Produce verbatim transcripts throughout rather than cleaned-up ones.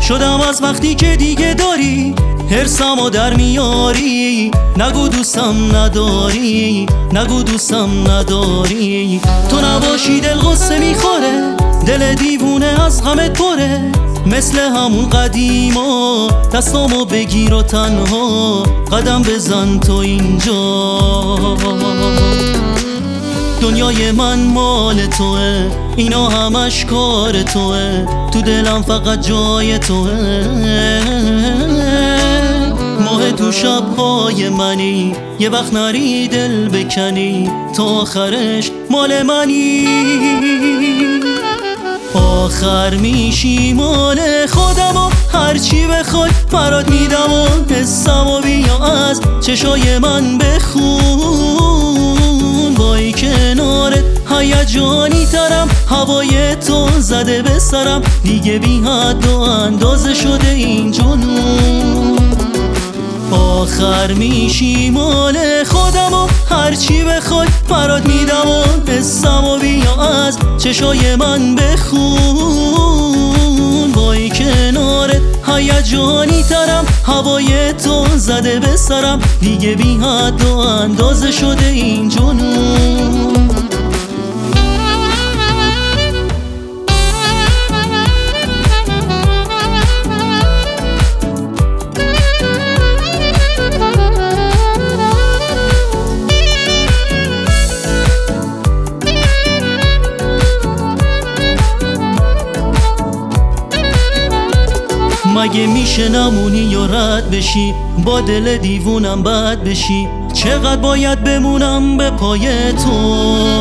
شدم از وقتی که دیگه داری حرسمو در میاری. نگو دوستم نداری، نگو دوستم نداری. تو نباشی دل غصه میخوره، دل دیوونه از غمت پره. مثل همون قدیما دستامو بگیر و تنها قدم بزن تو اینجا. دنیای من مال توه، اینا همش کار توه. تو دلم فقط جای توه. ماه تو شب‌های منی، یه وقت نری دل بکنی. تا آخرش مال منی، آخر میشی مال خودم. و هرچی بخوای برات میدم و حسم و بیا از چشای من بخون. وای کنارت هیجانی ترم، هوای تو زده به سرم. دیگه بی حد و اندازه شده این جنون. آخر میشی مال خودم و هرچی بخوای برات میدم و حسم و بیا از چشای من بخون. وای کنارت هیجانی ترم، هوای تو زده به سرم. دیگه بی حد و اندازه شده این جنون. مگه میشه نمونی یا رد بشی، با دل دیوونم بد بشی؟ چقدر باید بمونم به پای تو؟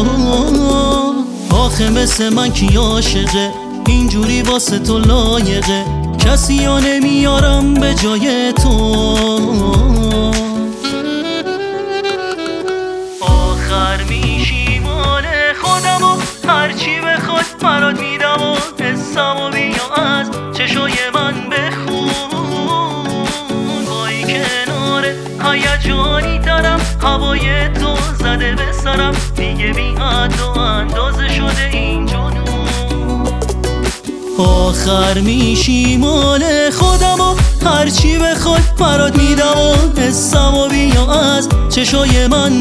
آخه مثل من کی عاشقه اینجوری واسه تو لایقه؟ کسی ها نمیارم به جای تو. آخر میشی مال خودم و هرچی بخواد برات میدم و حسم و بیا از چشای من بخون. وای کنارت هیجانی ترم، هوای تو زده به سرم. دیگه بی حد و اندازه شده این جنون. آخر میشی مال خودم و هرچی بخواد برات میدم و حسم و بیا از چشای من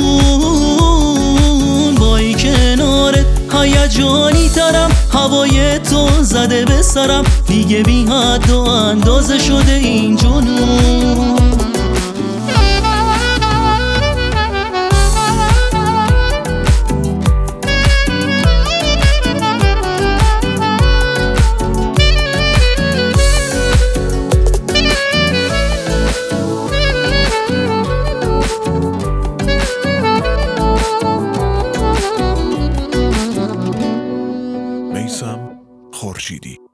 بخون. وای کنارت هیجانی ترم، هوای تو زده به سرم. دیگه بی حد و اندازه شده این جنون. میثم خورشیدی.